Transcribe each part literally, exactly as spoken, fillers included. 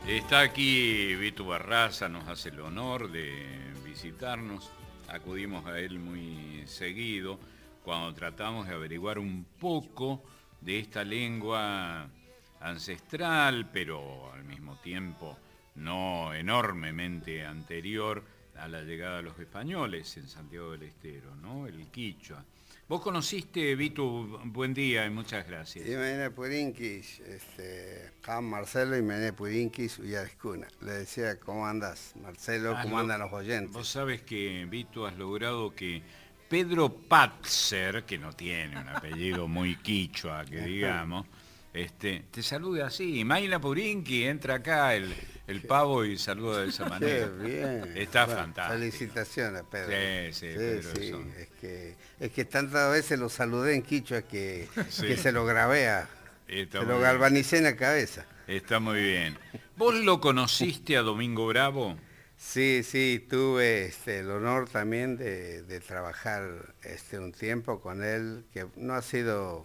Está aquí Vito Barraza, nos hace el honor de visitarnos. Acudimos a él muy seguido cuando tratamos de averiguar un poco de esta lengua ancestral, pero al mismo tiempo no enormemente anterior a la llegada de los españoles en Santiago del Estero, ¿no? El quichua. Vos conociste, Vito, buen día y muchas gracias. Y Mene Purinquis, este, Juan Marcelo y Mene Purinquis Uyariscuna. Le decía, ¿cómo andas, Marcelo? Has ¿Cómo lo- andan los oyentes? Vos sabés que, Vito, has logrado que Pedro Patzer, que no tiene un apellido muy quichua, que digamos, este, te salude así. Y Mayla Purinqui, entra acá el, el pavo y saluda de esa Qué manera. bien. Está Bueno, fantástico. felicitaciones, Pedro. Sí, sí, Pedro sí. Son. Es que, es que tantas veces lo saludé en quichua que, Sí. que se lo grabé, a- Está se muy lo bien. galvanicé en la cabeza. Está muy bien. ¿Vos lo conociste a Domingo Bravo? Sí, sí, tuve este, el honor también de, de trabajar este, un tiempo con él, que no ha sido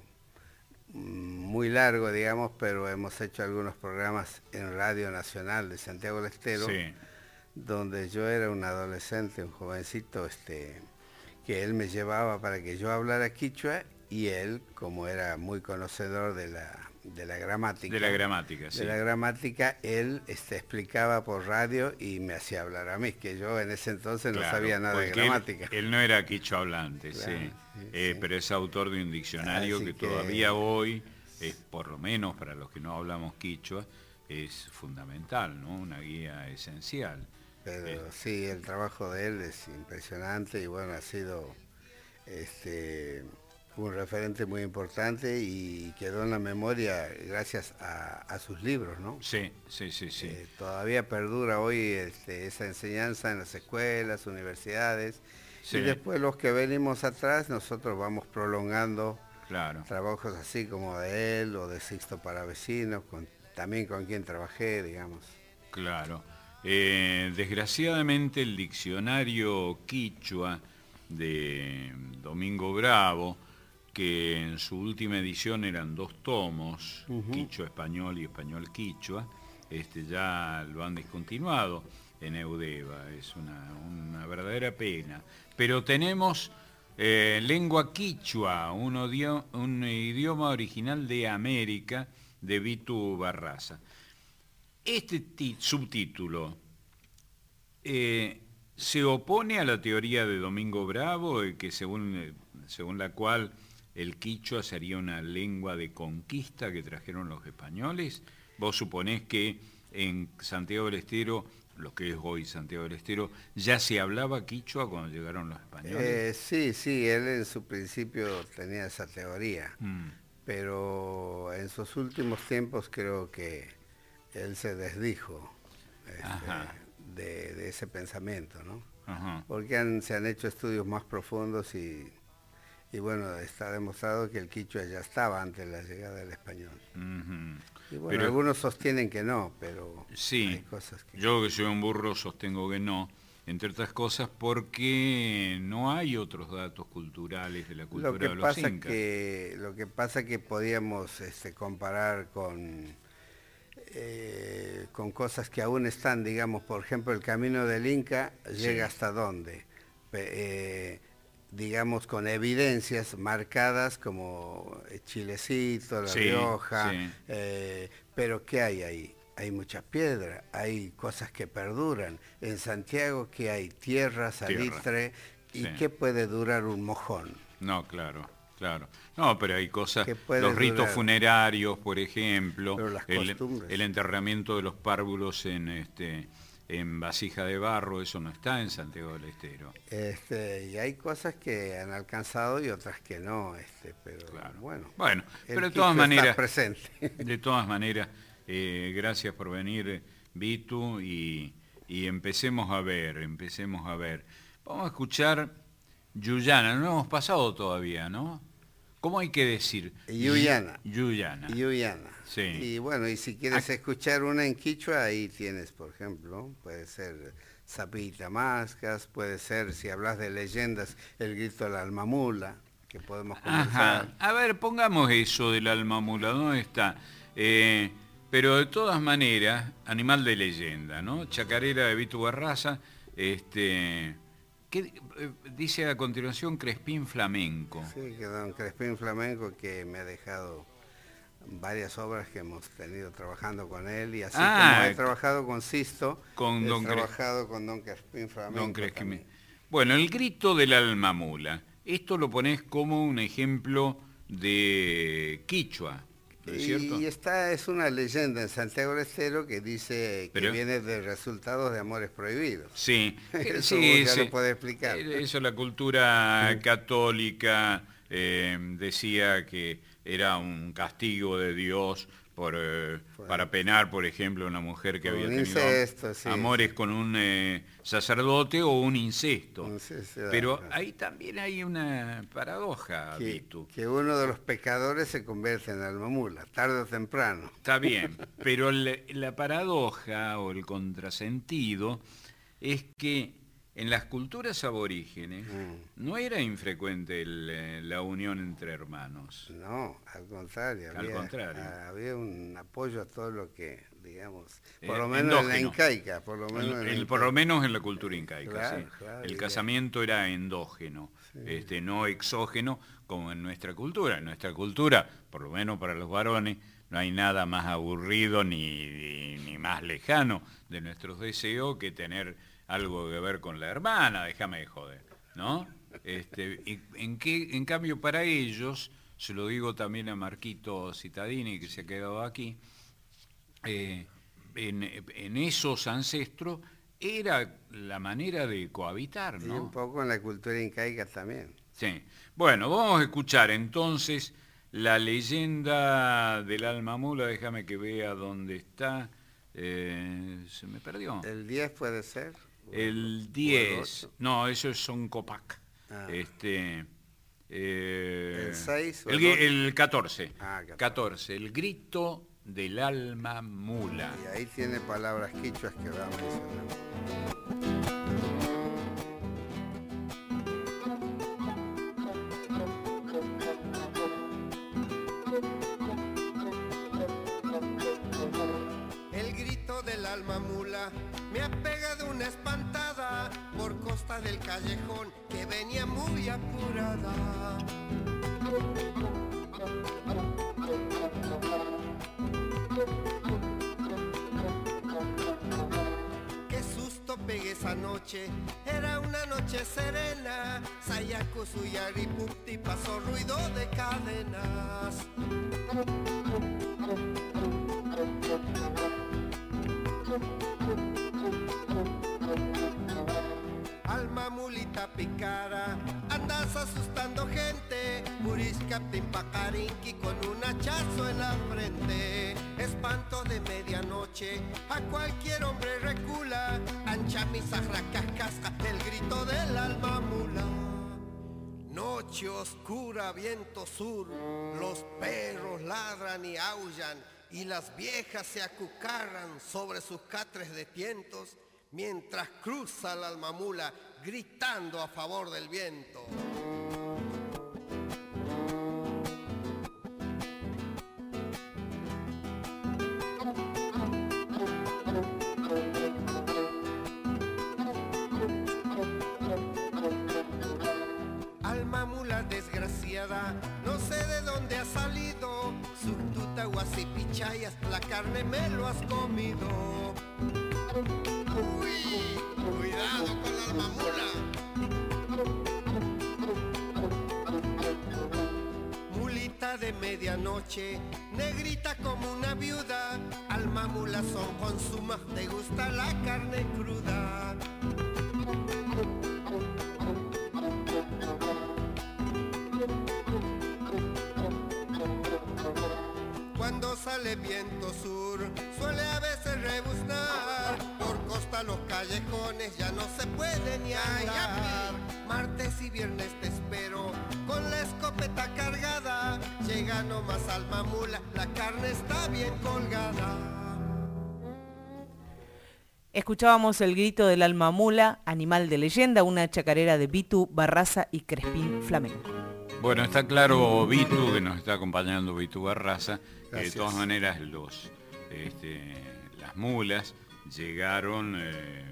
muy largo, digamos, pero hemos hecho algunos programas en Radio Nacional de Santiago del Estero, Sí. donde yo era un adolescente, un jovencito, este, que él me llevaba para que yo hablara quichua y él, como era muy conocedor de la, de la gramática, De la gramática, sí. de la gramática, él este, explicaba por radio y me hacía hablar a mí, que yo en ese entonces no Claro, sabía nada de porque él, gramática. él no era quichua hablante, Claro, sí, sí, Eh, sí. pero es autor de un diccionario Así que, que todavía hoy, es, por lo menos para los que no hablamos quichua, es fundamental, ¿no? Una guía esencial. Pero Eh, sí, el trabajo de él es impresionante y bueno, ha sido este, un referente muy importante y quedó en la memoria gracias a, a sus libros, ¿no? sí, sí, sí, sí. Eh, todavía perdura hoy este, esa enseñanza en las escuelas, universidades, y Sí, después los que venimos atrás, nosotros vamos prolongando claro, trabajos así como de él o de Sixto Palavecino, con, también con quien trabajé, digamos. claro. Eh, desgraciadamente el diccionario quichua de Domingo Bravo, que en su última edición eran dos tomos, Ujú. quichua español y español quichua, este, ya lo han discontinuado en Eudeva, es una, una verdadera pena. Pero tenemos eh, lengua quichua, un, odio, un idioma original de América, de Vitu Barraza. Este ti- subtítulo eh, se opone a la teoría de Domingo Bravo, eh, que según, eh, según la cual el quichua sería una lengua de conquista que trajeron los españoles. Vos suponés que en Santiago del Estero, lo que es hoy Santiago del Estero, ya se hablaba quichua cuando llegaron los españoles. Eh, sí, sí, él en su principio tenía esa teoría, Mm, pero en sus últimos tiempos creo que él se desdijo ajá, este, de, de ese pensamiento, ¿no? ajá. Porque han- se han hecho estudios más profundos y, y bueno, está demostrado que el quichua ya estaba antes de la llegada del español. Ujú. Y bueno, Pero algunos sostienen que no, pero hay sí, cosas que... yo que soy un burro sostengo que no, entre otras cosas porque no hay otros datos culturales de la Lo cultura que de los pasa incas. que, lo que pasa que podíamos este, comparar con, eh, con cosas que aún están, digamos, por ejemplo, el camino del Inca llega Sí, hasta dónde, Pe- eh, digamos, con evidencias marcadas como eh, Chilecito, La sí, Rioja, sí, eh, pero ¿qué hay ahí? Hay mucha piedra, hay cosas que perduran. En Santiago, ¿qué hay? Tierra, tierra, salitre, sí. ¿y qué puede durar un mojón? No, claro, claro. No, pero hay cosas, ¿Qué puede los ritos durar? funerarios, por ejemplo, Pero las el, el costumbres. enterramiento de los párvulos en este en vasija de barro, eso no está en Santiago del Estero. Este, y hay cosas que han alcanzado y otras que no, este, pero Claro. bueno, Bueno, el pero de todas quichua está maneras, presente. de todas maneras, eh, gracias por venir, Vitu, y, y empecemos a ver, empecemos a ver. Vamos a escuchar Yuyana, no hemos pasado todavía, ¿no? ¿Cómo hay que decir? Yu- Yuyana, Yuyana, Yuyana. sí. Y bueno, y si quieres Ah, escuchar una en quichua, ahí tienes, por ejemplo, puede ser Zapita Mascas, puede ser, si hablas de leyendas, el grito de la almamula, que podemos ajá, conversar. a ver, pongamos eso del alma mula, ¿dónde está? Eh, Pero de todas maneras, animal de leyenda, ¿no? Chacarera de Vitu Barraza, este, ¿qué, eh, dice a continuación Crespín Flamenco? Sí, que don Crespín Flamenco, que me ha dejado varias obras que hemos tenido trabajando con él, y así ah, como he trabajado con Sisto, con he don trabajado Cres... con don Crespín Flamenco. Don Crespín. Bueno, el grito del alma mula, esto lo ponés como un ejemplo de quichua, ¿no es cierto? Y esta es una leyenda en Santiago del Estero que dice ¿Pero? que viene de resultados de amores prohibidos. Sí, eso sí, ya sí. lo puede explicar. Eso la cultura sí. católica eh, decía que era un castigo de Dios por, eh, bueno. para penar, por ejemplo, a una mujer que por había un tenido incesto, sí, amores sí. con un eh, sacerdote o un incesto. Un incesto Pero claro. ahí también hay una paradoja, que, Vitu. Que uno de los pecadores se convierte en alma mula, tarde o temprano. Está bien, pero la, la paradoja o el contrasentido es que en las culturas aborígenes mm. no era infrecuente el, la unión entre hermanos. No, al contrario. Al había, contrario. Había un apoyo a todo lo que, digamos, por eh, lo menos endógeno. En la incaica. Por lo menos, el, en, el, por lo menos en la cultura incaica, claro, sí. Claro, el casamiento era endógeno, sí. este, no exógeno como en nuestra cultura. En nuestra cultura, por lo menos para los varones, no hay nada más aburrido ni, ni, ni más lejano de nuestros deseos que tener algo que ver con la hermana, déjame de joder, ¿no? Este, y en, qué, en cambio para ellos, se lo digo también a Marquito Cittadini, que se ha quedado aquí, eh, en, en esos ancestros era la manera de cohabitar, ¿no? Y un poco en la cultura incaica también. Sí. Bueno, vamos a escuchar entonces la leyenda del alma mula, déjame que vea dónde está, eh, se me perdió. ¿El diez puede ser? El diez, no, esos son Copac. Ah. Este, eh, ¿El seis? El, el catorce. Ah, catorce. catorce, el grito del alma mula. Y ahí tiene palabras quichuas que va a mencionar. El grito del alma mula me ha pegado una espantada por costa del callejón que venía muy apurada. Qué susto pegué esa noche, era una noche serena. Sayaku Suyaripupti pasó ruido de cadenas. Alma mulita picara, andas asustando gente. Murishkaptin Pakarinki con un hachazo en la frente. Espanto de medianoche, a cualquier hombre recula. Ancha misajra cascasca, el grito del alma mula. Noche oscura, viento sur, los perros ladran y aullan, y las viejas se acucarran sobre sus catres de tientos, mientras cruza la alma mula gritando a favor del viento. Alma mula desgraciada, no sé de dónde ha salido. Surtuta, guasipichayas, la carne me lo has comido. Uy, cuidado con la alma mula. Mulita de medianoche, negrita como una viuda. Alma mula son consumas, te gusta la carne cruda. Cuando sale viento sur, suele a veces rebuznar. Por costa los callejones ya no se puede ni hallar. Martes y viernes te espero, con la escopeta cargada. Llega nomás alma mula, la carne está bien colgada. Escuchábamos el grito del alma mula, animal de leyenda, una chacarera de Vitu Barraza y Crespín Flamenco. Bueno, está claro, Vitu, que nos está acompañando Vitu Barraza, que de todas maneras los, este, las mulas llegaron, eh,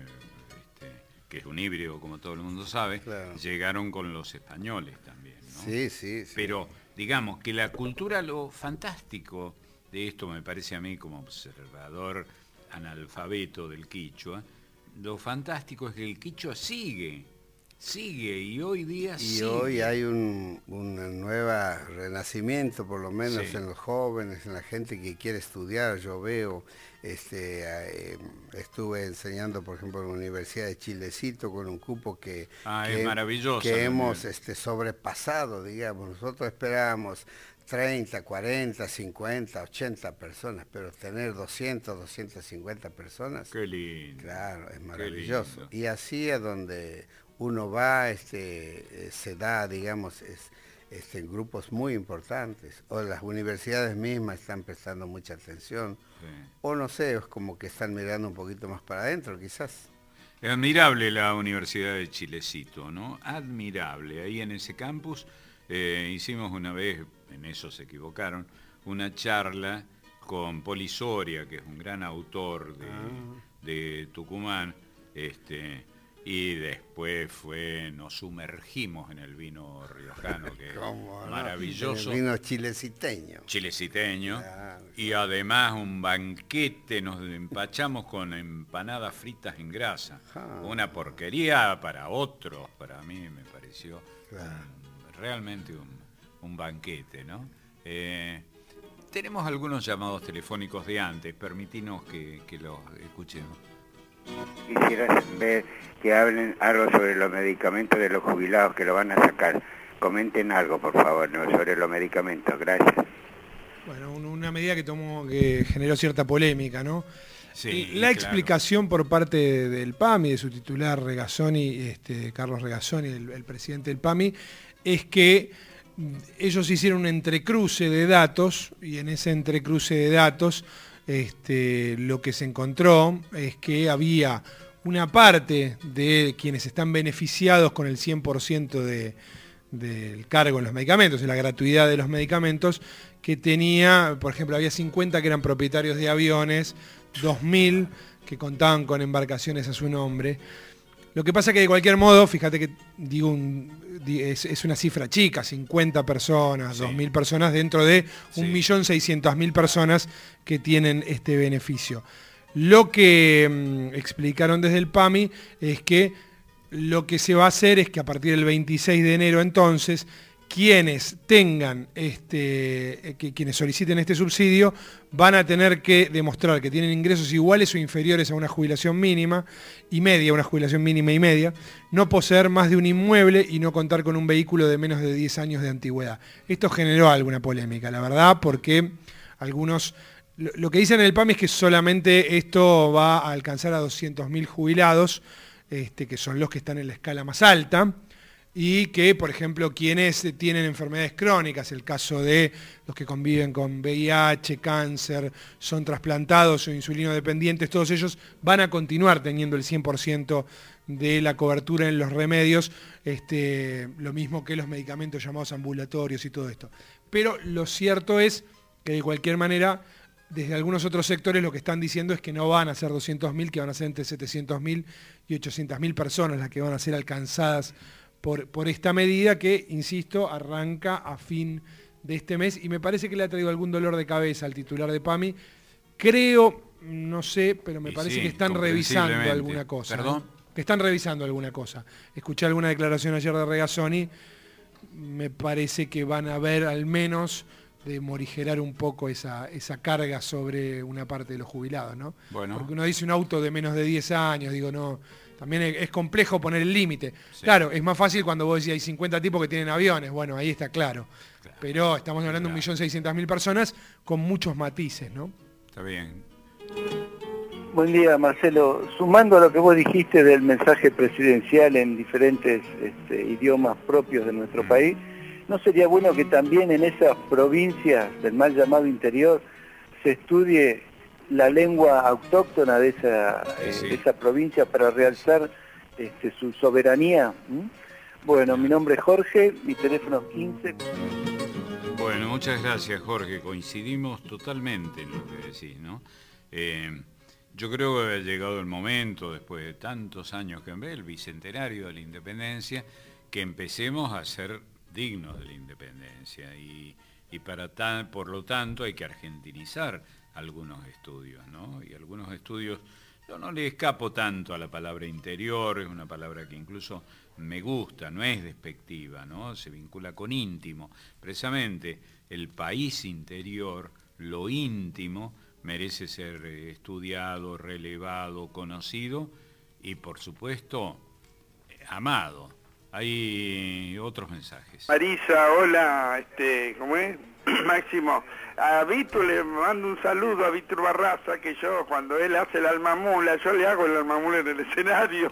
este, que es un híbrido como todo el mundo sabe, claro. llegaron con los españoles también, ¿no? Sí, sí, sí. Pero digamos que la cultura, lo fantástico de esto me parece a mí como observador analfabeto del quichua, lo fantástico es que el quichua sigue, sigue y hoy día y sigue. Y hoy hay un un nuevo renacimiento, por lo menos sí. en los jóvenes, en la gente que quiere estudiar. Yo veo, este, eh, estuve enseñando, por ejemplo, en la Universidad de Chilecito con un cupo que, ah, que, es maravilloso, que hemos este, sobrepasado, digamos. Nosotros esperábamos treinta, cuarenta, cincuenta, ochenta personas, pero tener doscientas, doscientas cincuenta personas, qué lindo, claro, es maravilloso. Y así es donde uno va, este, se da, digamos, es, este, en grupos muy importantes, o las universidades mismas están prestando mucha atención, sí. o no sé, es como que están mirando un poquito más para adentro, quizás. Es admirable la Universidad de Chilecito, ¿no? Admirable. Ahí en ese campus eh, hicimos una vez, en eso se equivocaron, una charla con Poli Soria, que es un gran autor de, ah. de Tucumán, este, y después fue, nos sumergimos en el vino riojano, que es maravilloso. El vino chileciteño. Chileciteño, claro, y además un banquete, nos empachamos con empanadas fritas en grasa. Ah. Una porquería para otros, para mí me pareció claro. un, realmente un, un banquete, ¿no? Eh, tenemos algunos llamados telefónicos de antes, permitinos que, que los escuchemos. Quisiera ver que hablen algo sobre los medicamentos de los jubilados que lo van a sacar. Comenten algo, por favor, ¿no? sobre los medicamentos. Gracias. Bueno, una medida que tomó, que generó cierta polémica, ¿no? Sí, la claro. explicación por parte del P A M I, de su titular Regazzoni, este, Carlos Regazzoni, el, el presidente del P A M I, es que ellos hicieron un entrecruce de datos, y en ese entrecruce de datos Este, lo que se encontró es que había una parte de quienes están beneficiados con el cien por ciento de, del cargo en los medicamentos, de la gratuidad de los medicamentos, que tenía, por ejemplo, había cincuenta que eran propietarios de aviones, dos mil que contaban con embarcaciones a su nombre. Lo que pasa que de cualquier modo, fíjate que digo un, es, es una cifra chica, cincuenta personas, sí. dos mil personas dentro de un millón seiscientas mil personas que tienen este beneficio. Lo que mmm, explicaron desde el P A M I es que lo que se va a hacer es que a partir del veintiséis de enero entonces, quienes tengan este, que, quienes soliciten este subsidio van a tener que demostrar que tienen ingresos iguales o inferiores a una jubilación mínima y media, una jubilación mínima y media, no poseer más de un inmueble y no contar con un vehículo de menos de diez años de antigüedad. Esto generó alguna polémica, la verdad, porque algunos, lo, lo que dicen en el P A M I es que solamente esto va a alcanzar a doscientos mil jubilados, este, que son los que están en la escala más alta, y que, por ejemplo, quienes tienen enfermedades crónicas, el caso de los que conviven con V I H, cáncer, son trasplantados o insulinodependientes, todos ellos van a continuar teniendo el cien por ciento de la cobertura en los remedios, este, lo mismo que los medicamentos llamados ambulatorios y todo esto. Pero lo cierto es que de cualquier manera, desde algunos otros sectores lo que están diciendo es que no van a ser doscientos mil, que van a ser entre setecientos mil y ochocientas mil personas las que van a ser alcanzadas Por, por esta medida que, insisto, arranca a fin de este mes y me parece que le ha traído algún dolor de cabeza al titular de P A M I. Creo, no sé, pero me y parece sí, que están revisando alguna cosa. ¿Perdón? ¿eh? Que están revisando alguna cosa. Escuché alguna declaración ayer de Regazzoni, me parece que van a ver al menos de morigerar un poco esa, esa carga sobre una parte de los jubilados, ¿no? Bueno. Porque uno dice un auto de menos de diez años, digo, no... También es complejo poner el límite. Sí. Claro, es más fácil cuando vos decís hay cincuenta tipos que tienen aviones, bueno, ahí está claro. claro. Pero estamos hablando de un millón seiscientas mil personas con muchos matices, ¿no? Está bien. Buen día, Marcelo. Sumando a lo que vos dijiste del mensaje presidencial en diferentes este, idiomas propios de nuestro mm. país, ¿no sería bueno que también en esas provincias del mal llamado interior se estudie la lengua autóctona de esa, sí. de esa provincia para realzar este, su soberanía? ¿Mm? Bueno, mi nombre es Jorge, mi teléfono es quince. Bueno, muchas gracias, Jorge. Coincidimos totalmente en lo que decís, ¿no? Eh, yo creo que ha llegado el momento, después de tantos años que ve el bicentenario de la independencia, que empecemos a ser dignos de la independencia. Y, y para tan, por lo tanto hay que argentinizar algunos estudios, ¿no? Y algunos estudios, yo no le escapo tanto a la palabra interior, es una palabra que incluso me gusta, no es despectiva, ¿no? Se vincula con íntimo. Precisamente el país interior, lo íntimo, merece ser estudiado, relevado, conocido y, por supuesto, amado. Hay otros mensajes. Marisa, hola, este, ¿cómo es? Máximo, a Víctor le mando un saludo a Víctor Barraza, que yo cuando él hace el almamula, yo le hago el almamula en el escenario.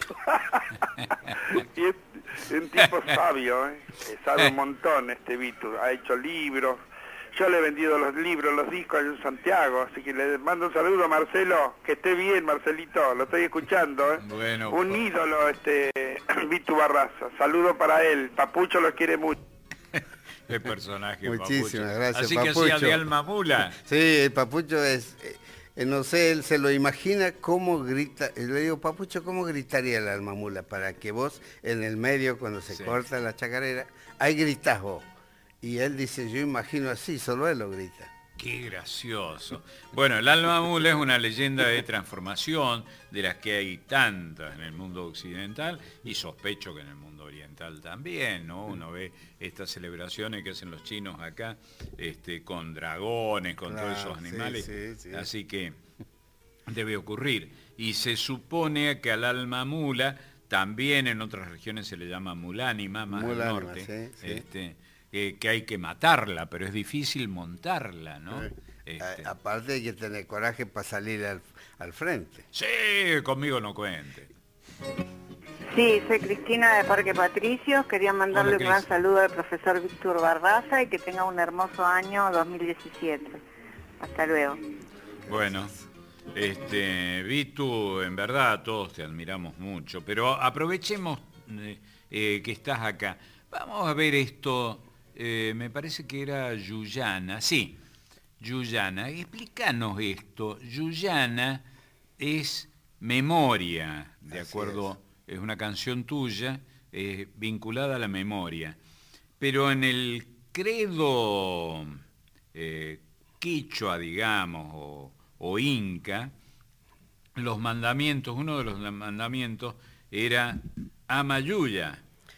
Y es, es un tipo sabio, ¿eh? Sabe un montón este Víctor, ha hecho libros, yo le he vendido los libros, los discos allá en Santiago, así que le mando un saludo a Marcelo, que esté bien Marcelito, lo estoy escuchando, ¿eh? Bueno, un pues... ídolo este Víctor Barraza, saludo para él, Papucho lo quiere mucho. El personaje Muchísimas Papucho. gracias, Así Papucho. que hacía de almamula. Sí, el Papucho es, eh, no sé, él se lo imagina cómo grita. Le digo, Papucho, ¿cómo gritaría el almamula? Para que vos en el medio, cuando se sí. corta la chacarera, ahí gritás vos. Y él dice, yo imagino así, solo él lo grita. Qué gracioso. Bueno, el almamula es una leyenda de transformación, de las que hay tantas en el mundo occidental y sospecho que en el mundo oriental también, ¿no? Uno ve estas celebraciones que hacen los chinos acá, este, con dragones, con claro, todos esos animales, sí, sí, sí. Así que debe ocurrir. Y se supone que al almamula también en otras regiones se le llama mulánima, más al norte, sí, sí. Este, Eh, que hay que matarla, pero es difícil montarla, ¿no? Sí. Este... A, aparte hay que tener coraje para salir al, al frente. Sí, conmigo no cuente. Sí, soy Cristina de Parque Patricios, quería mandarle Hola, un gran saludo al profesor Víctor Barraza y que tenga un hermoso año dos mil diecisiete. Hasta luego. Bueno, este, Vitu, en verdad todos te admiramos mucho, pero aprovechemos eh, eh, que estás acá. Vamos a ver esto. Eh, me parece que era Yuyana, sí, Yuyana, explícanos esto. Yuyana es memoria, de Así acuerdo, es. es una canción tuya eh, vinculada a la memoria, pero en el credo eh, quichua, digamos, o, o inca, los mandamientos, uno de los mandamientos era ama Yuya,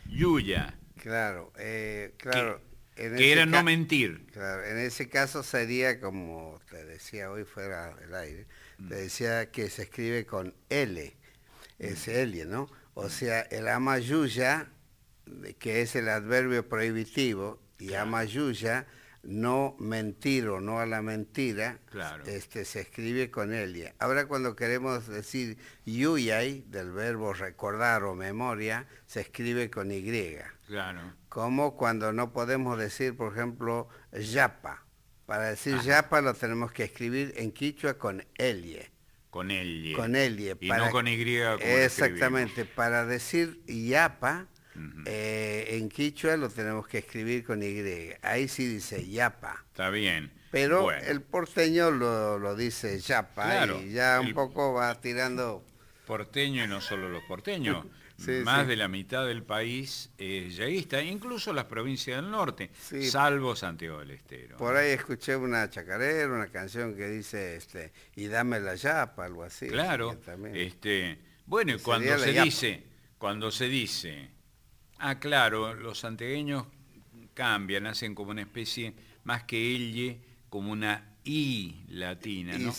Yuya. Claro, eh, claro. Que, en que era no mentir. Claro, en ese caso sería, como te decía hoy fuera del aire, mm. te decía que se escribe con L, es mm. L, ¿no? O sea, el amayuya, que es el adverbio prohibitivo, y claro. amayuya, no mentir o no a la mentira, claro. este, se escribe con L. Ahora cuando queremos decir yuyay, del verbo recordar o memoria, se escribe con Y. Claro. Como cuando no podemos decir, por ejemplo, yapa. Para decir Ajá. yapa lo tenemos que escribir en quichua con L. Con L. Con L. Y para, no con Y. Como exactamente. Para decir yapa, uh-huh. eh, en quichua lo tenemos que escribir con Y. Ahí sí dice yapa. Está bien. Pero bueno. el porteño lo, lo dice yapa, claro, y ya un poco va tirando... Porteño y no solo los porteños. Sí, más sí. de la mitad del país es yaísta, incluso las provincias del norte, sí. salvo Santiago del Estero. Por ahí escuché una chacarera, una canción que dice, este, y dame la yapa, algo así. Claro, este, bueno, y cuando se yapa. dice, cuando se dice, ah, claro, los santiagueños cambian, hacen como una especie, más que elle, como una I latina, ¿no?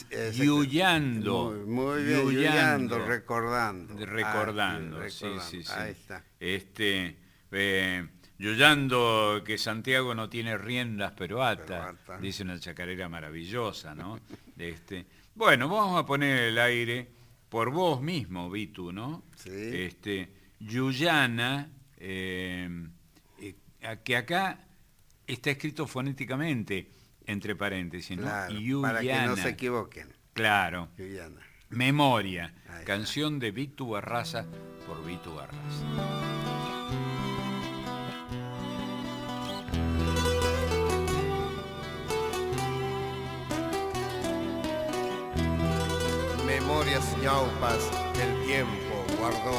Yuyando. Muy, muy bien, yuyando, recordando. Recordando, ah, sí, sí, sí. Ahí está. Este, eh, yuyando que Santiago no tiene riendas pero ata, pero ata, dice una chacarera maravillosa, ¿no? Este, bueno, vamos a poner el aire por vos mismo, Vitu, ¿no? Sí. Este, Yuyana, eh, eh, que acá está escrito fonéticamente, entre paréntesis, ¿no? Claro, Yuyana. Para que no se equivoquen. Claro. Yuyana. Memoria. Canción de Vitu Barraza por Vitu Barraza. memorias ñaupas que el tiempo guardó.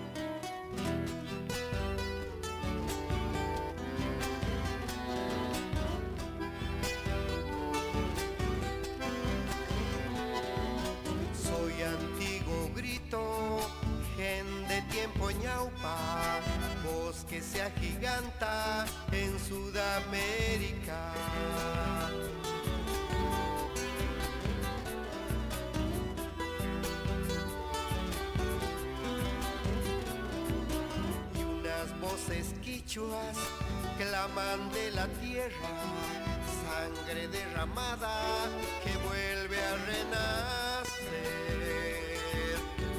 Soy antiguo grito, gen de tiempo ñaupa, voz que se agiganta en Sudamérica. Voces quichuas claman de la tierra, sangre derramada que vuelve a renacer.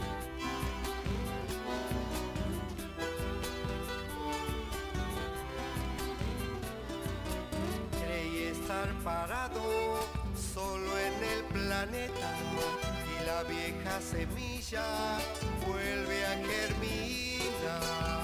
Creí estar parado solo en el planeta y la vieja semilla vuelve a germinar.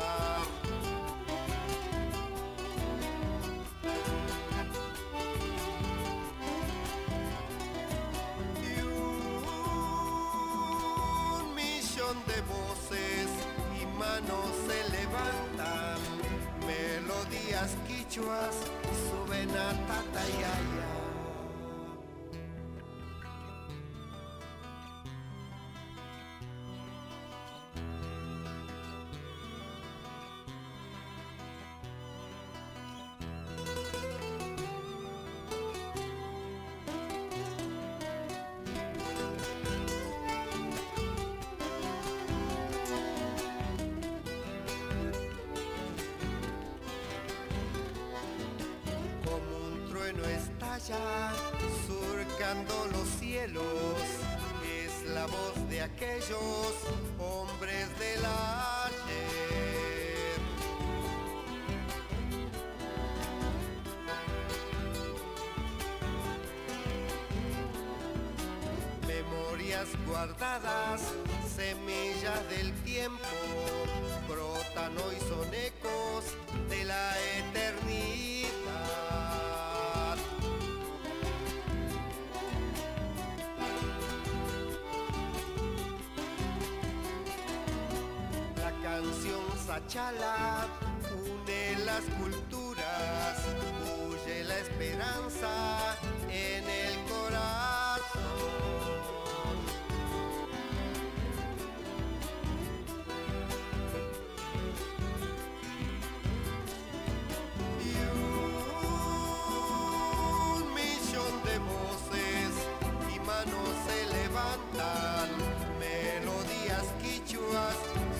De voces y manos se levantan, melodías quichuas suben a Tatayaya. Surcando los cielos, es la voz de aquellos hombres del ayer. Memorias guardadas, semillas del tiempo, brotan hoy, son ecos de la eternidad. Canción Sachala une las culturas, huye la esperanza en el corazón. Y un millón de voces y manos se levantan, melodías quichuas.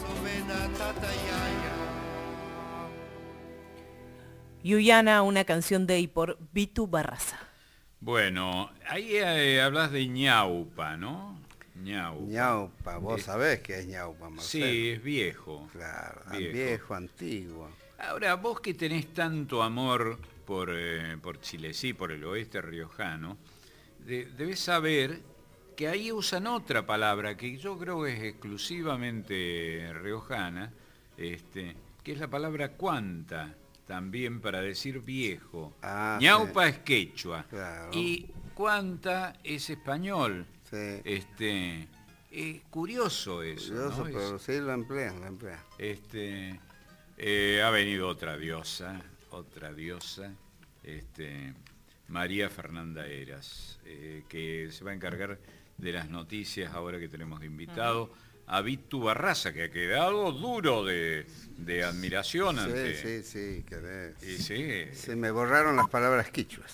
Yuyana, una canción de y por Bitu Barraza. Bueno, ahí eh, hablas de ñaupa, ¿no? Ñaupa. Ñaupa, vos es, sabés que es ñaupa, Marcelo. Sí, es viejo. Claro, viejo, viejo antiguo. Ahora, vos que tenés tanto amor por, eh, por Chilecí, por el oeste riojano, de, debes saber que ahí usan otra palabra que yo creo que es exclusivamente riojana, este, que es la palabra cuanta, también para decir viejo. Ah, ñaupa sí. Es quechua, claro. Y cuanta es español. Sí. Este, es curioso eso. Curioso, ¿no? pero es, sí lo emplean, lo emplean. Este, eh, ha venido otra diosa, otra diosa, este, María Fernanda Heras, eh, que se va a encargar de las noticias ahora que tenemos de invitado a Bitu Barraza, que ha quedado duro de, de admiración sí, ante... Sí, sí, quedé. Y sí. Se me borraron las palabras quichuas.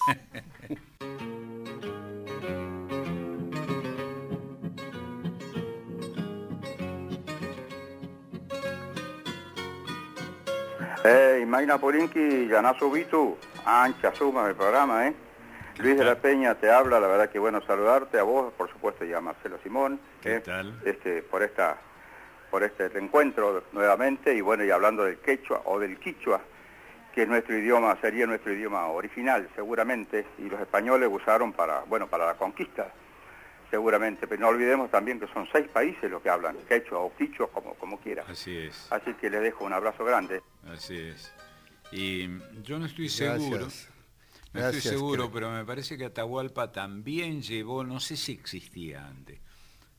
Hey, Magna Porinki, Yanazo Bitu, ancha suma del programa, ¿eh? Luis de la Peña te habla, la verdad que bueno saludarte a vos, por supuesto, y a Marcelo Simón. ¿Qué eh, tal? Este, por esta, por este reencuentro nuevamente, y bueno, y hablando del quechua o del quichua, que es nuestro idioma, sería nuestro idioma original, seguramente, y los españoles usaron para, bueno, para la conquista, seguramente, pero no olvidemos también que son seis países los que hablan quechua o quichua, como, como quiera. Así es. Así que les dejo un abrazo grande. Así es. Y yo no estoy Gracias. seguro, no Gracias, estoy seguro, que... pero me parece que Atahualpa también llevó, no sé si existía antes,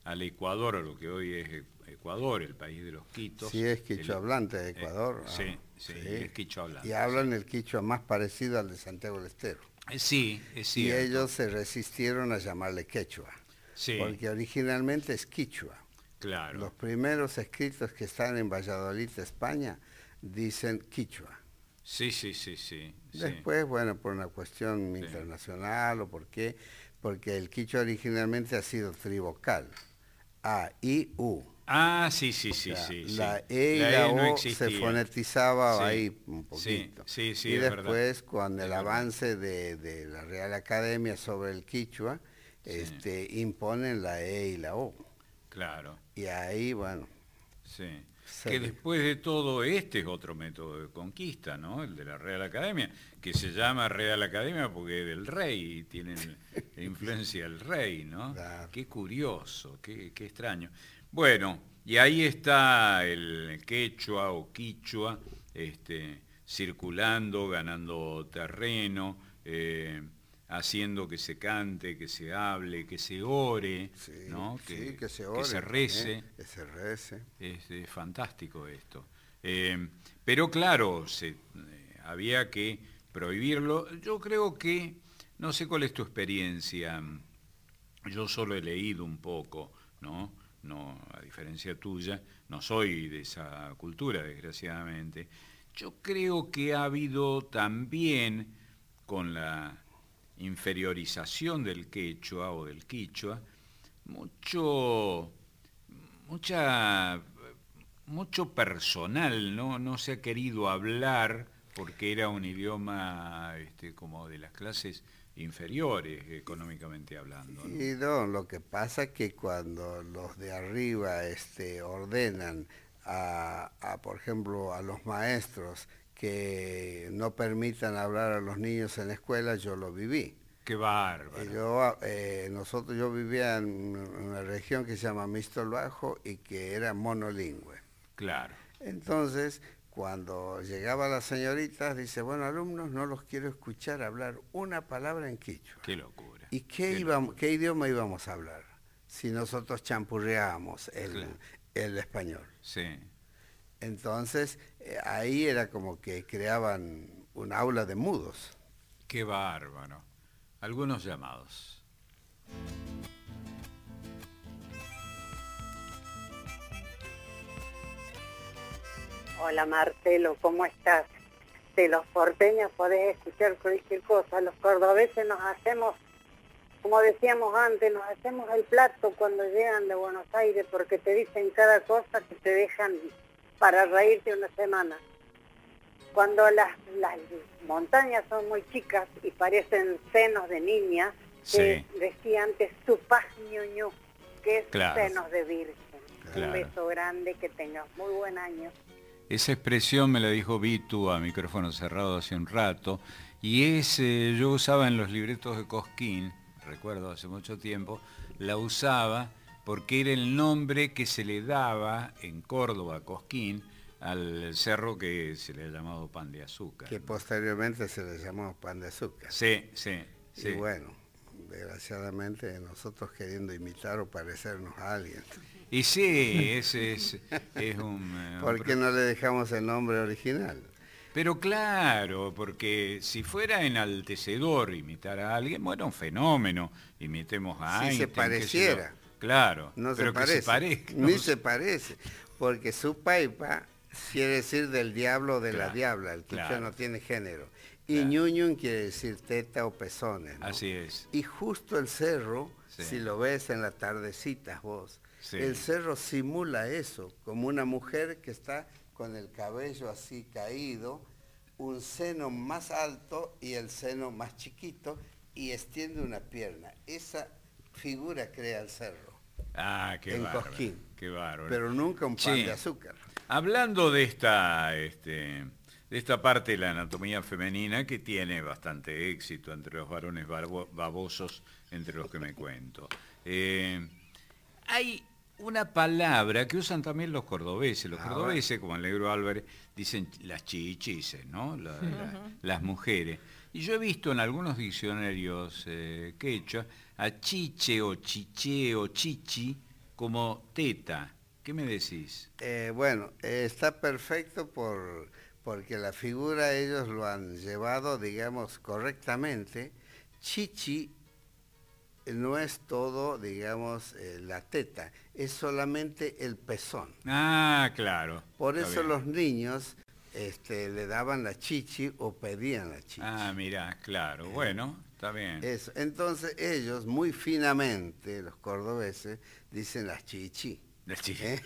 al Ecuador, a lo que hoy es Ecuador, el país de los quitos. Sí, es quichua hablante de Ecuador. Eh, sí, sí, sí, es quichua hablante. Y hablan el quichua más parecido al de Santiago del Estero. Eh, sí, es cierto. Y ellos se resistieron a llamarle quechua, sí. porque originalmente es quichua. Claro. Los primeros escritos que están en Valladolid, España, dicen quichua. Sí, sí, sí, sí. Después, sí. bueno, por una cuestión sí. internacional o por qué, porque el quichua originalmente ha sido trivocal. A, I, U. Ah, sí, sí, sí, o sea, sí. La E y la, la e O no se fonetizaba sí. ahí un poquito. Sí, sí, sí, y es después, verdad. con el es avance de, de la Real Academia sobre el quichua, sí. este, imponen la E y la O. Claro. Y ahí, bueno... Sí. Que después de todo este es otro método de conquista, ¿no? El de la Real Academia, que se llama Real Academia porque es del rey y tiene la influencia del rey, ¿no? Claro. Qué curioso, qué, qué extraño. Bueno, y ahí está el quechua o quichua, este, circulando, ganando terreno, eh, haciendo que se cante, que se hable, que se ore, sí, ¿no? Que, sí, que se ore, que se rece. ¿eh? Que se rece. Es, es fantástico esto. Eh, pero claro, se, eh, había que prohibirlo. Yo creo que, no sé cuál es tu experiencia, yo solo he leído un poco, ¿no? No, a diferencia tuya, no soy de esa cultura, desgraciadamente. Yo creo que ha habido también, con la inferiorización del quechua o del quichua, mucho, mucha, mucho personal, ¿no? No se ha querido hablar porque era un idioma este, como de las clases inferiores, económicamente hablando, ¿no? Y no, lo que pasa es que cuando los de arriba este, ordenan a, a, por ejemplo, a los maestros que no permitan hablar a los niños en la escuela, yo lo viví. ¡Qué bárbaro! Yo, eh, nosotros, yo vivía en una región que se llama Mixto Bajo y que era monolingüe. Claro. Entonces, cuando llegaban las señoritas, dice, bueno, alumnos, no los quiero escuchar hablar una palabra en quichua. ¡Qué locura! ¿Y qué, qué, íbamos, qué idioma íbamos a hablar si nosotros champurreábamos el, claro. el español? Sí. Entonces, eh, ahí era como que creaban un aula de mudos. ¡Qué bárbaro! Algunos llamados. Hola Marcelo, ¿cómo estás? De los porteños podés escuchar cualquier cosa, los cordobeses nos hacemos, como decíamos antes, nos hacemos el plato cuando llegan de Buenos Aires porque te dicen cada cosa que te dejan para reírte una semana. Cuando las, las montañas son muy chicas y parecen senos de niña, sí. que decía antes tu paz ñoño, que es claro. senos de virgen. Claro. Un beso grande, que tengas muy buen año. Esa expresión me la dijo Vitu a micrófono cerrado hace un rato, y es, eh, yo usaba en los libretos de Cosquín, recuerdo hace mucho tiempo, la usaba porque era el nombre que se le daba en Córdoba, Cosquín, al cerro que se le ha llamado Pan de Azúcar. Que posteriormente se le llamó Pan de Azúcar. Sí, sí, y sí. bueno, desgraciadamente nosotros queriendo imitar o parecernos a alguien. Y sí, ese es, es un... Eh, ¿Por qué no le dejamos el nombre original? Pero claro, porque si fuera enaltecedor imitar a alguien, bueno, un fenómeno, imitemos a si Einstein. Si se pareciera. Claro, no pero se parece. Que se parezca. Ni se parece, porque su paipa quiere decir del diablo o de claro, la diabla, el quichua claro. no tiene género. Y claro. ñuñun quiere decir teta o pezones, ¿no? Así es. Y justo el cerro, sí. si lo ves en las tardecitas vos, sí. el cerro simula eso, como una mujer que está con el cabello así caído, un seno más alto y el seno más chiquito, y extiende una pierna. Esa figura crea el cerro. Ah, qué en bárbaro. Cosquín. Qué bárbaro. Pero nunca un pan sí. de azúcar. Hablando de esta, este, de esta parte de la anatomía femenina que tiene bastante éxito entre los varones babosos, entre los que me cuento. Eh, hay una palabra que usan también los cordobeses. Los ah, cordobeses, como el negro Álvarez, dicen las chichices, ¿no? La, uh-huh. la, las mujeres. Y yo he visto en algunos diccionarios eh, quechua a chiche o chiche o chichi como teta. ¿Qué me decís? Eh, bueno, eh, está perfecto por, porque la figura ellos lo han llevado, digamos, correctamente. Chichi no es todo, digamos, eh, la teta, es solamente el pezón. Ah, claro. Por eso los niños este, le daban la chichi o pedían la chichi. Ah, mirá, claro. Eh, bueno, está bien. Eso. Entonces ellos, muy finamente, los cordobeses, dicen las chichi. Las chichi. ¿Eh?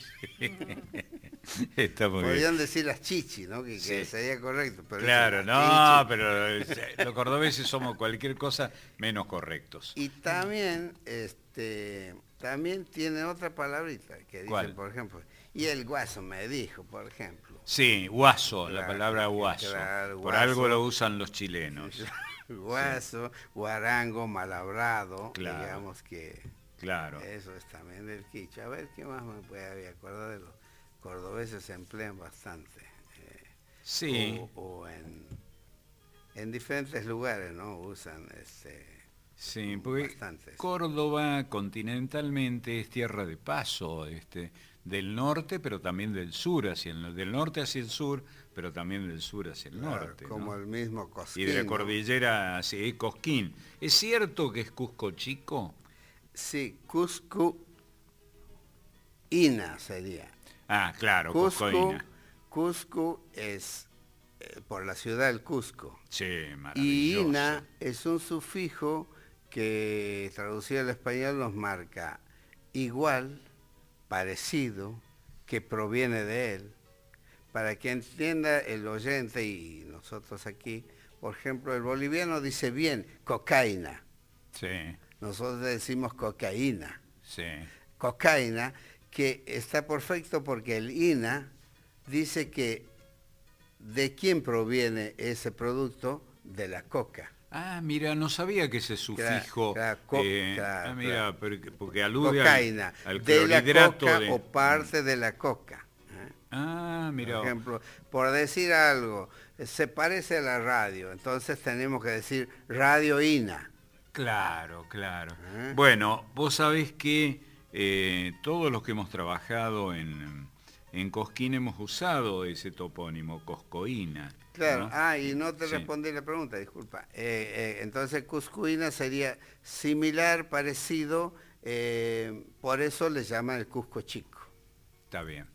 Está muy Podrían bien. decir las chichi, ¿no? Que, Sí. que sería correcto. Pero claro, no, pero los cordobeses somos cualquier cosa menos correctos. Y también, este, también tiene otra palabrita que dicen, por ejemplo, y el guaso me dijo, por ejemplo. Sí, guaso, claro, la palabra guaso. Claro, por guaso, algo lo usan los chilenos. Guaso, sí. Guarango, malabrado, claro. digamos que... Claro. Eso es también del quichua. A ver, ¿qué más me puede acordar de los cordobeses? Se emplean bastante. Eh, sí. O, o en, en diferentes lugares, ¿no? Usan este... Sí, porque bastantes. Córdoba continentalmente es tierra de paso, este, del norte, pero también del sur, hacia el, del norte hacia el sur, pero también del sur hacia el claro, norte. como ¿no? el mismo Cosquín. Y de la cordillera hacia sí, Cosquín. ¿Es cierto que es Cusco Chico? Sí, Cusco Ina sería. Ah, claro, Cusco, Cusco-Ina. Cusco es eh, por la ciudad del Cusco. Sí, Y maravilloso. Ina es un sufijo que traducido al español nos marca igual, parecido, que proviene de él. Para que entienda el oyente y nosotros aquí, por ejemplo, el boliviano dice bien, cocaína. Sí. Nosotros decimos cocaína. Sí. Cocaína, que está perfecto porque el ina dice que de quién proviene ese producto, de la coca. Ah, mira, no sabía que ese sufijo... Claro, claro, eh, claro, ah, mira, claro. porque, porque alude Cocaína, al, al de la clorhidrato coca de... o parte de la coca. ¿eh? Ah, mira. Por ejemplo, por decir algo, se parece a la radio, entonces tenemos que decir radio ina. Claro, claro. ¿Eh? Bueno, vos sabés que eh, todos los que hemos trabajado en, en Cosquín hemos usado ese topónimo, Coscoína. Claro, ¿no? ah, y no te Sí. respondí la pregunta, disculpa. Eh, eh, entonces Cuscuína sería similar, parecido, eh, por eso le llaman el Cusco Chico. Está bien.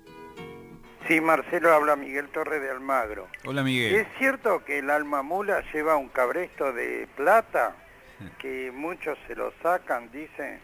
Sí, Marcelo, habla Miguel Torres de Almagro. Hola, Miguel. ¿Es cierto que el alma mula lleva un cabresto de plata? Que muchos se lo sacan, dicen,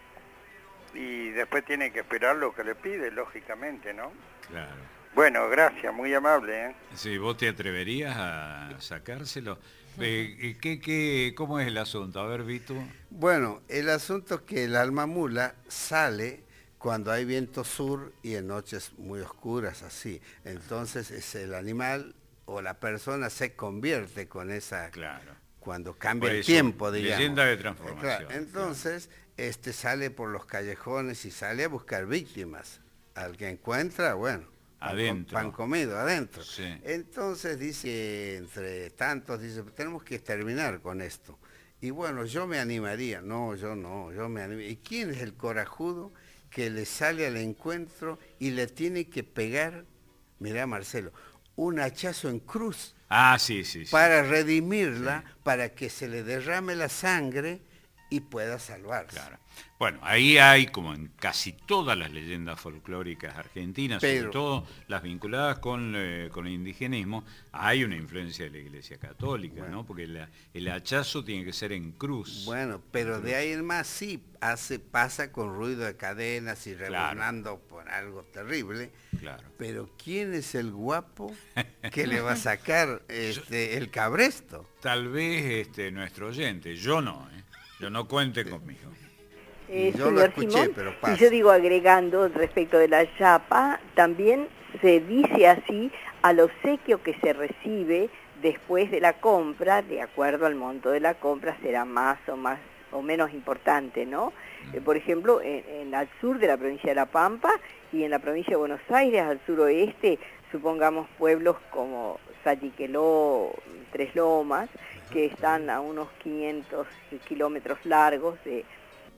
y después tienen que esperar lo que le pide, lógicamente, ¿no? Claro. Bueno, gracias, muy amable, ¿eh? Sí, ¿vos te atreverías a sacárselo? Eh, ¿qué, qué, ¿Cómo es el asunto? A ver, Vito. Bueno, el asunto es que el alma mula sale cuando hay viento sur y en noches muy oscuras así. Entonces es el animal o la persona se convierte con esa... Claro. Cuando cambia Por el eso, tiempo, digamos. leyenda de transformación. Claro, entonces, claro. este sale por los callejones y sale a buscar víctimas. Al que encuentra, bueno, adentro. Pan, pan comido, adentro. Sí. Entonces dice, entre tantos, dice, tenemos que terminar con esto. Y bueno, yo me animaría. No, yo no, yo me animaría. ¿Y quién es el corajudo que le sale al encuentro y le tiene que pegar, mirá Marcelo, un hachazo en cruz? Ah, sí, sí, sí. Para redimirla, sí. para que se le derrame la sangre y pueda salvarse. Claro. Bueno, ahí hay, como en casi todas las leyendas folclóricas argentinas, Pero, sobre todo las vinculadas con, eh, con el indigenismo, hay una influencia de la Iglesia Católica, bueno, ¿no? Porque la, el hachazo tiene que ser en cruz. Bueno, pero de ahí en más sí hace, pasa con ruido de cadenas y rebonando claro. por algo terrible. Claro. Pero ¿quién es el guapo que le va a sacar este, yo, el cabresto? Tal vez este, nuestro oyente, yo no, ¿eh? Yo no cuente conmigo. Eh, yo señor lo escuché, Simón, pero pasa. Y yo digo, agregando respecto de la chapa, también se dice así al obsequio que se recibe después de la compra, de acuerdo al monto de la compra, será más o más o menos importante, ¿no? Mm. Eh, por ejemplo, en, en al sur de la provincia de La Pampa y en la provincia de Buenos Aires, al suroeste, supongamos pueblos como Salliqueló, Tres Lomas, que están a unos quinientos kilómetros largos de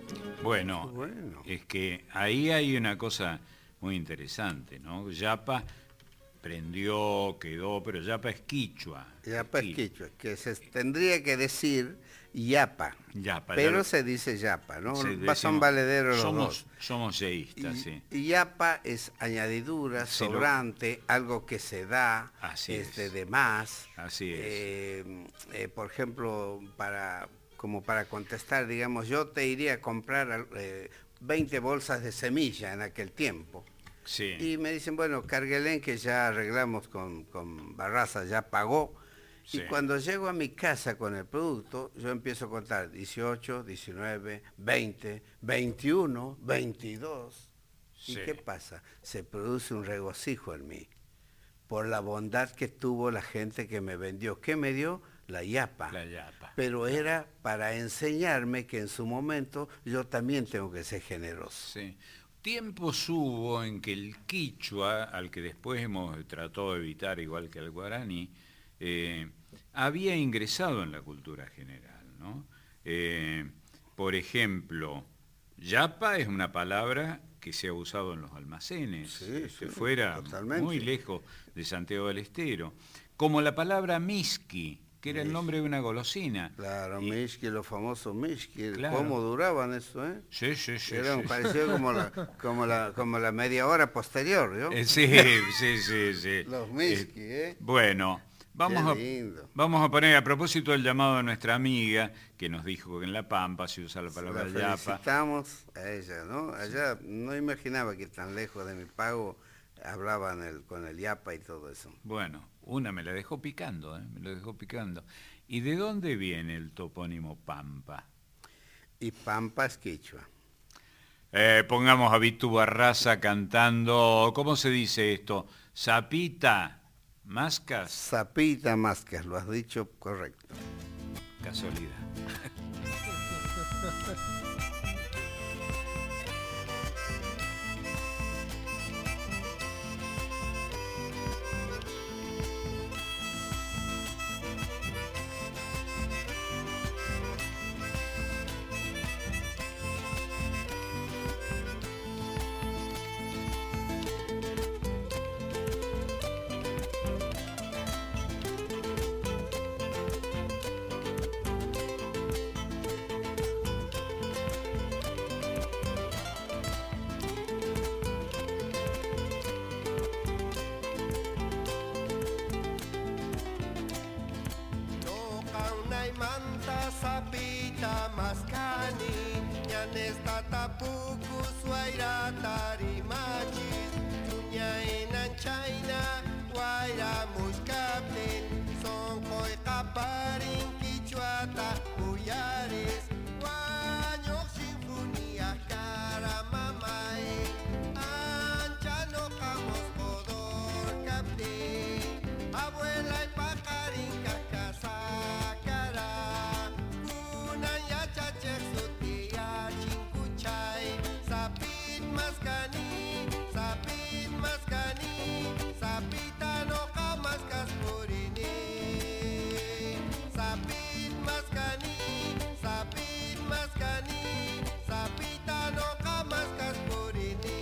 Bueno, Bueno. es que ahí hay una cosa muy interesante, ¿no? Yapa prendió, quedó, pero Yapa es quichua. Yapa es quichua, que se tendría que decir Yapa, Yapa, pero ya- se dice Yapa, ¿no? se Va- Son decimos- valederos los somos, dos. somos yeístas, Y, sí. y Yapa es añadidura, Sí, lo- sobrante, algo que se da, Así este, es. de más. Así es. Eh, eh, por ejemplo, para como para contestar, digamos, yo te iría a comprar eh, veinte bolsas de semilla en aquel tiempo. Sí. Y me dicen, bueno, cárguelen que ya arreglamos con, con Barraza, ya pagó. Sí. Y cuando llego a mi casa con el producto, yo empiezo a contar dieciocho, diecinueve, veinte, veintiuno, veintidós. ¿Y Sí. qué pasa? Se produce un regocijo en mí por la bondad que tuvo la gente que me vendió. ¿Qué me dio? La yapa. La yapa. Pero era para enseñarme que en su momento yo también tengo que ser generoso. Sí. Tiempos hubo en que el quichua, al que después hemos tratado de evitar igual que el guaraní, eh, había ingresado en la cultura general, ¿no? Eh, por ejemplo, yapa es una palabra que se ha usado en los almacenes, Sí, este, sí, fuera totalmente. muy lejos de Santiago del Estero, como la palabra miski, que era el Miski. nombre de una golosina. Claro, Y- Mishki, los famosos Mishki, Claro. ¿cómo duraban eso, eh? Sí, sí, sí. Era sí. un parecido como la, como, la, como la media hora posterior, ¿no? Eh, sí, sí, sí, sí. Los Mishki, ¿eh? Bueno, vamos Qué a, lindo. vamos a poner a propósito del llamado de nuestra amiga, que nos dijo que en La Pampa se usa la palabra La yapa. felicitamos a ella, ¿no? Allá no imaginaba que tan lejos de mi pago hablaban el, con el yapa y todo eso. Bueno, una me la dejó picando, ¿eh? me lo dejó picando. ¿Y de dónde viene el topónimo Pampa? Y Pampa es quichua. Eh, pongamos a Vitu Barraza cantando, ¿cómo se dice esto? Zapita, mascas, Zapita Másquez, lo has dicho correcto. casualidad. Noqaunay manta sapita maskani ñanesta tapuku suayrata rimachis tuñaynan chayna wayra mushkaptin sonqoy qaparin quichuata uyaris wañuq sinfonias kara mamay ancha noqamos podor kaptin abuela y pajarin kakasakara kunan yachachek sutia chinkuchay sapit maskani sapit maskani sapita noqa maskas purini sapit maskani sapit maskani sapita noqa maskas purini.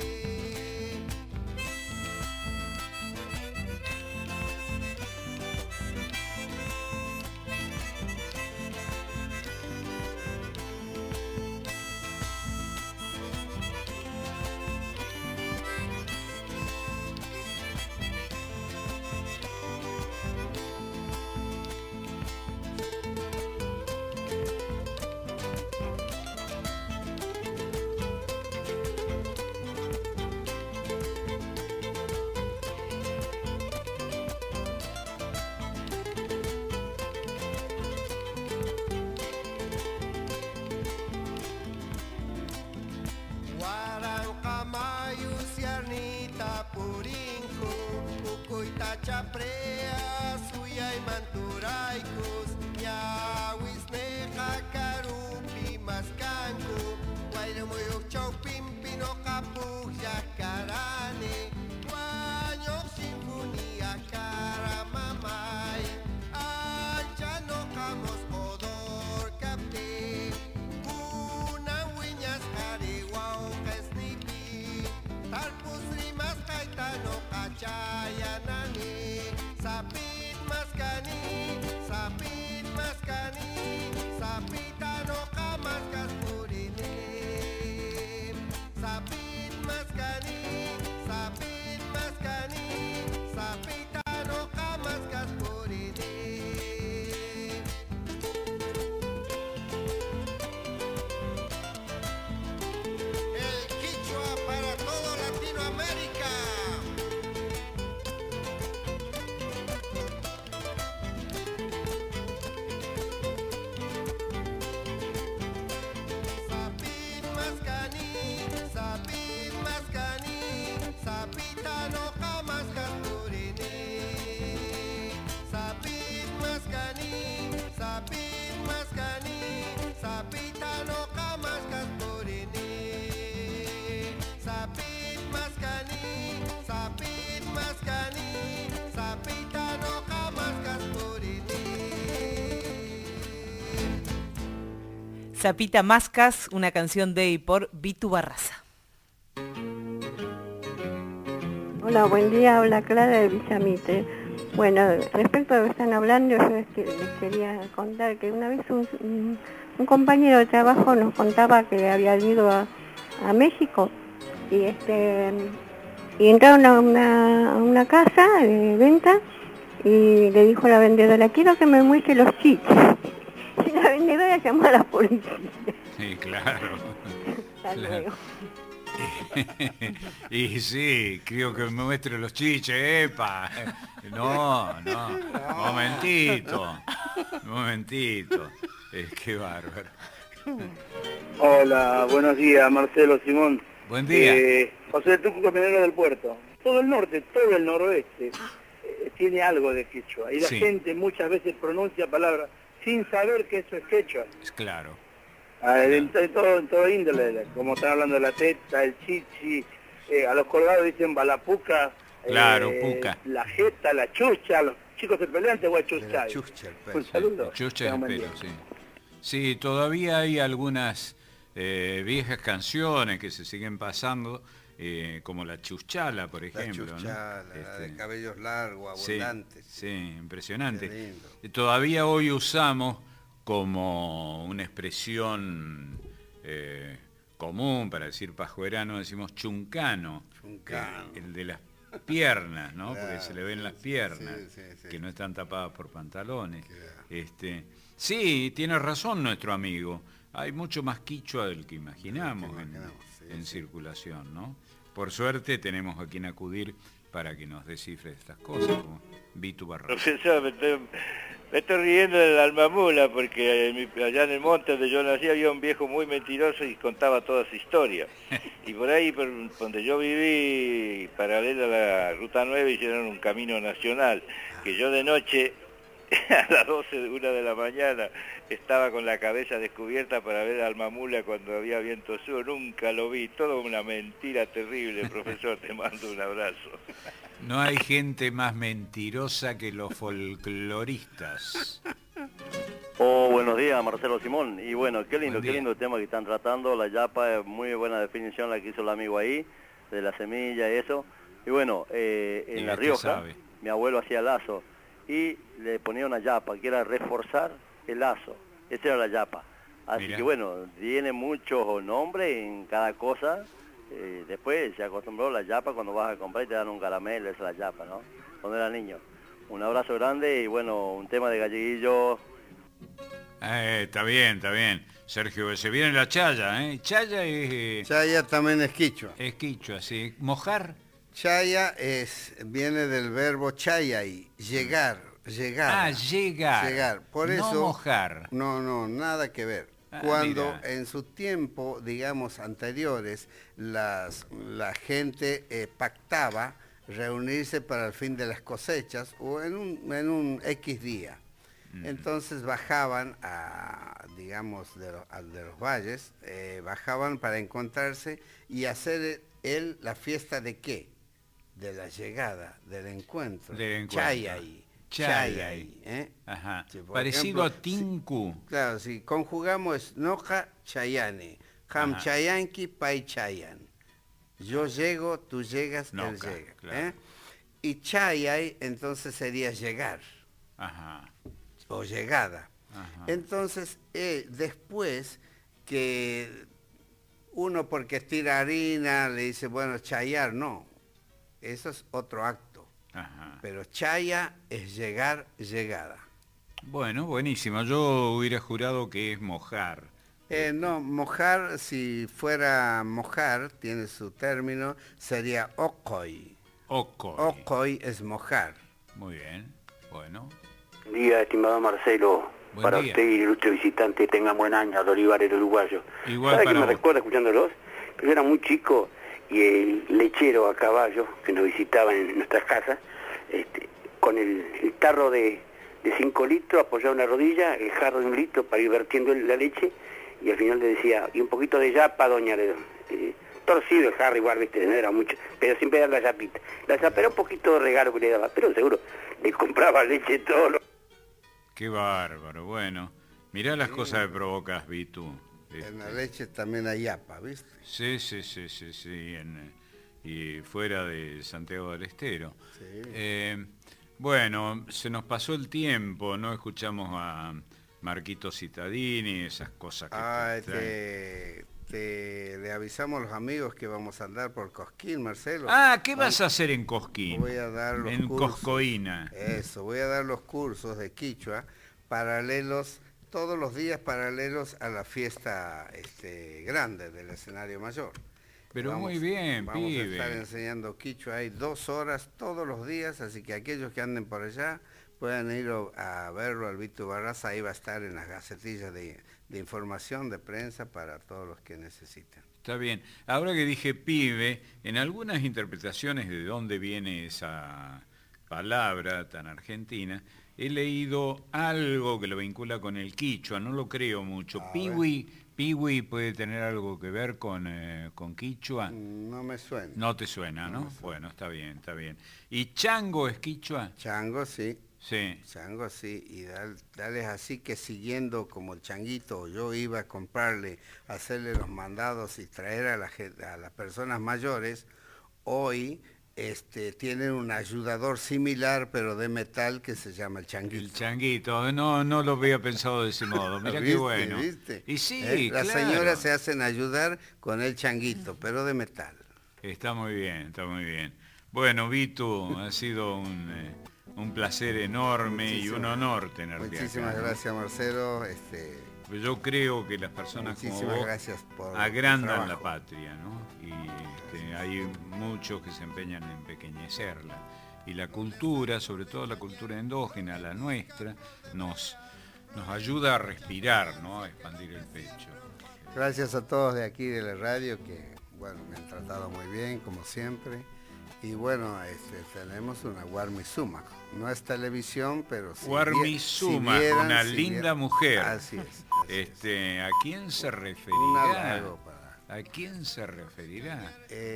Warang kamayu siarnita purinku Ukuita chaprea suyay manturaykus Nyawis neqa karupi maskanku Wayramuyuk chawpimpi noqapuq llakarani Wañuq sinfonía kara mamay Ancha noqamos odor kaptin Kunan Zapita Mascas, una canción de y por Vitu Barraza. Hola, buen día, habla Clara de Villamite. Bueno, respecto a lo que están hablando, yo les quería contar que una vez un, un, un compañero de trabajo nos contaba que había ido a, a México y este y entraron a una, a una casa de venta y le dijo a la vendedora, quiero que me muestre los chichos. Y la vendedora llamó a la policía. Sí, claro. Hasta luego. Y sí, creo que me muestre los chiches, epa. No, no, momentito, momentito. Eh, qué bárbaro. Hola, buenos días, Marcelo, Simón. Buen día. Eh, José Tuco, camionero del puerto. Todo el norte, todo el noroeste eh, tiene algo de quechua. Y la Sí. gente muchas veces pronuncia palabras sin saber que eso es quechua. Es claro. Ah, en, en todo, en todo índole, como están hablando de la teta, el chichi, eh, a los colgados dicen balapuca, Claro, eh, puca. la jeta, la chucha, los chicos se pelean, te voy a chuchar. Un saludo. Chucha Tengan es buen pelo, día. sí. Sí, todavía hay algunas eh, viejas canciones que se siguen pasando, eh, como la chuchala, por ejemplo. La ¿no? chuchala, la Este, de cabellos largos, sí, abundantes. sí, impresionante. Qué lindo. Eh, Todavía hoy usamos como una expresión eh, común para decir pajuerano, decimos chuncano, Chuncano. que- el de las piernas, ¿no? Claro, Porque se le ven sí, las sí, piernas, sí, sí, sí. que no están tapadas por pantalones. Este, sí, tiene razón nuestro amigo. Hay mucho más quichua del que imaginamos, Del que en, imaginamos, sí, en sí. circulación, ¿no? Por suerte tenemos a quien acudir para que nos descifre estas cosas, como Vitu Barraza. Profesor, me estoy, me estoy riendo del almamula porque en mi- allá en el monte donde yo nací había un viejo muy mentiroso y contaba toda su historia. Y por ahí, por donde yo viví, paralelo a la Ruta nueve, hicieron un camino nacional, que yo de noche, a las doce, una de la mañana, estaba con la cabeza descubierta para ver al mamula cuando había viento sur. Nunca lo vi, todo una mentira terrible, profesor, te mando un abrazo. No hay gente más mentirosa que los folcloristas. Oh, buenos días, Marcelo Simón. Y bueno, qué lindo, Buen qué día. lindo el tema que están tratando. La yapa es muy buena definición la que hizo el amigo ahí, de la semilla y eso. Y bueno, eh, en Y La este Rioja, sabe. mi abuelo hacía lazo y le ponía una yapa, que era reforzar el lazo. Esa era la yapa. Así Mirá. que bueno, tiene muchos nombres en cada cosa. Eh, después se acostumbró la yapa, cuando vas a comprar y te dan un caramelo, esa es la yapa, ¿no? Cuando era niño. Un abrazo grande y bueno, un tema de galleguillo. Eh, está bien, está bien. Sergio, se viene la chaya, ¿eh? Chaya es... eh, Chaya también es quichua. Es quichua, sí. Mojar. Chaya es, viene del verbo chayay, llegar, llegar. Ah, llegar. Llegar. Por No eso, mojar. No, no, nada que ver. Ah, Cuando mira. en su tiempo, digamos, anteriores, las, la gente eh, pactaba reunirse para el fin de las cosechas o en un, en un X día. Entonces bajaban a, digamos, de, lo- a- de los valles, eh, bajaban para encontrarse y hacer él la fiesta de qué? De la llegada, del encuentro. Del encuentro. Chayay. Chayay. Chayay, ¿eh? Ajá. Sí, por Parecido ejemplo, a Tinku. Claro, si conjugamos noja chayane, ham Ajá. chayanki, pai chayan. Yo llego, tú llegas, él Noca, llega. claro. ¿eh? Y chayay entonces sería llegar Ajá. o llegada. Ajá. Entonces, eh, después que uno porque tira harina le dice, bueno, chayar, no. Eso es otro acto. Ajá. Pero chaya es llegar, llegada. Bueno, buenísimo. Yo hubiera jurado que es mojar. Eh, no, mojar, si fuera mojar, tiene su término, sería ocoy. Ocoy. Ocoy es mojar. Muy bien. Bueno. Buen día, estimado Marcelo. Buen para día. usted y el ilustre visitante, tengan buen año, al Olivar, el uruguayo. Igual ¿Sabe para que me vos. recuerda escuchándolos? Que yo era muy chico y el lechero a caballo que nos visitaba en nuestras casas, este, con el, el tarro de, de cinco litros apoyado en la rodilla, el jarro de un litro para ir vertiendo la leche, y al final le decía, y un poquito de yapa, doña, le- eh, torcido el jarro igual, viste, no era mucho, pero siempre era la yapita. La yapa era un poquito de regalo que le daba, pero seguro le compraba leche todo lo... Qué bárbaro. Bueno. Mirá las cosas que provocas, Vitu. Este, en la leche también hay yapa, ¿viste? Sí, sí, sí, sí, sí, en, y fuera de Santiago del Estero. Sí. Eh, bueno, se nos pasó el tiempo, no escuchamos a Marquito Cittadini, esas cosas que... Ah, te, te, le avisamos a los amigos que vamos a andar por Cosquín, Marcelo. Ah, ¿qué vamos, vas a hacer en Cosquín? Voy a dar los en cursos. Coscoína. Eso, voy a dar los cursos de quichua paralelos, todos los días paralelos a la fiesta este, grande del escenario mayor. Pero vamos, muy bien, vamos pibe. a estar enseñando quichua, hay dos horas todos los días, así que aquellos que anden por allá puedan ir a verlo al Víctor Barraza, ahí va a estar en las gacetillas de, de información, de prensa, para todos los que necesiten. Está bien. Ahora que dije pibe, en algunas interpretaciones de dónde viene esa palabra tan argentina, he leído algo que lo vincula con el quichua, no lo creo mucho. Piwi, piwi puede tener algo que ver con, eh, con quichua. No me suena. No te suena, ¿no? No me suena. Bueno, está bien, está bien. ¿Y chango es quichua? Chango, sí. Sí. Chango, sí. Y dal, dale así que siguiendo como el changuito, yo iba a comprarle, hacerle los mandados y traer a, la, a las personas mayores, hoy... Este, tienen un ayudador similar, pero de metal, que se llama el changuito. El changuito, no, no lo había pensado de ese modo. Mira qué bueno. ¿Viste? Y sí, ¿Eh? Las claro. señoras se hacen ayudar con el changuito, pero de metal. Está muy bien, está muy bien. Bueno, Vitu, ha sido un, eh, un placer enorme Muchísimas, y un honor tenerte Muchísimas acá, gracias, Marcelo. Este, Yo creo que las personas como vos gracias por agrandan la patria, ¿no? Y este, hay muchos que se empeñan en empequeñecerla. Y la cultura, sobre todo la cultura endógena, la nuestra, nos, nos ayuda a respirar, ¿no? A expandir el pecho. Gracias a todos de aquí de la radio que, bueno, me han tratado muy bien, como siempre. Y bueno, este, tenemos una Guarmizuma. No es televisión, pero si Guarmizuma, si vieran, una si linda vieran, mujer. Así es. Así este, ¿A quién se referirá? Un halago para... ¿A quién se referirá?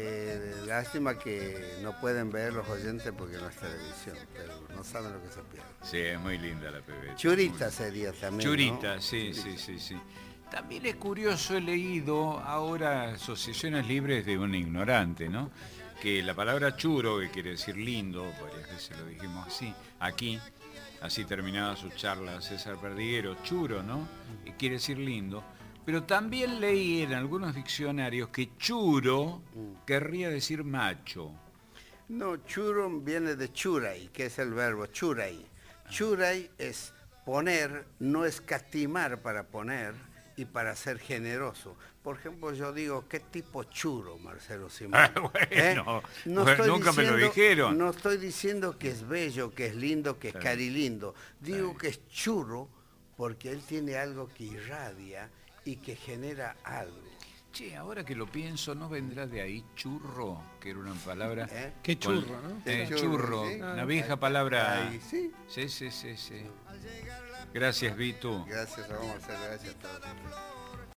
Eh, lástima que no pueden ver los oyentes porque no es televisión, pero no saben lo que se pierde. Sí, es muy linda la pebeta. Churita muy... sería también, Churita, ¿no? sí, Churita. sí, sí, sí. También es curioso, he leído ahora Asociaciones Libres de un Ignorante, ¿no? Que la palabra churo, que quiere decir lindo, varias veces lo dijimos así, aquí, así terminaba su charla César Perdiguero, churo, ¿no? Que quiere decir lindo. Pero también leí en algunos diccionarios que churo querría decir macho. No, churo viene de churay, que es el verbo churay. Churay es poner, no escatimar para poner y para ser generoso. Por ejemplo, yo digo, ¿qué tipo churo, Marcelo Simón? Ah, bueno, ¿Eh? no bueno, nunca diciendo, me lo dijeron. No estoy diciendo que es bello, que es lindo, que es carilindo. Digo que es churro porque él tiene algo que irradia y que genera algo. Che, ahora que lo pienso, ¿no vendrá de ahí churro? Que era una palabra... ¿Eh? Qué churro, ¿no? Eh, churro, churro ¿sí? Una vieja palabra... Ahí, ¿sí? Sí, sí, sí, sí. Gracias, Vitu. Gracias, vamos a hacer gracias a todos.